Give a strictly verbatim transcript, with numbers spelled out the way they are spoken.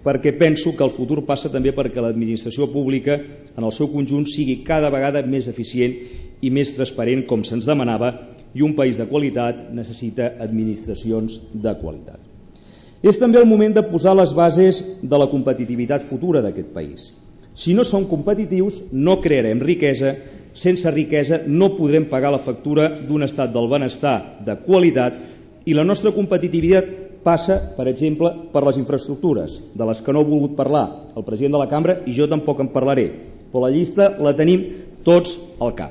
perquè penso que el futur passa també perquè l'administració pública en el seu conjunt sigui cada vegada més eficient i més transparent, com se'ns demanava, i un país de qualitat necessita administracions de qualitat. És també el moment de posar les bases de la competitivitat futura d'aquest país. Si no som competitius, no crearem riquesa. Sense riquesa no podrem pagar la factura d'un estat del benestar de qualitat, i la nostra competitivitat passa, per exemple, per les infraestructures, de les que no ha volgut parlar el president de la cambra i jo tampoc en parlaré, però la llista la tenim tots al cap.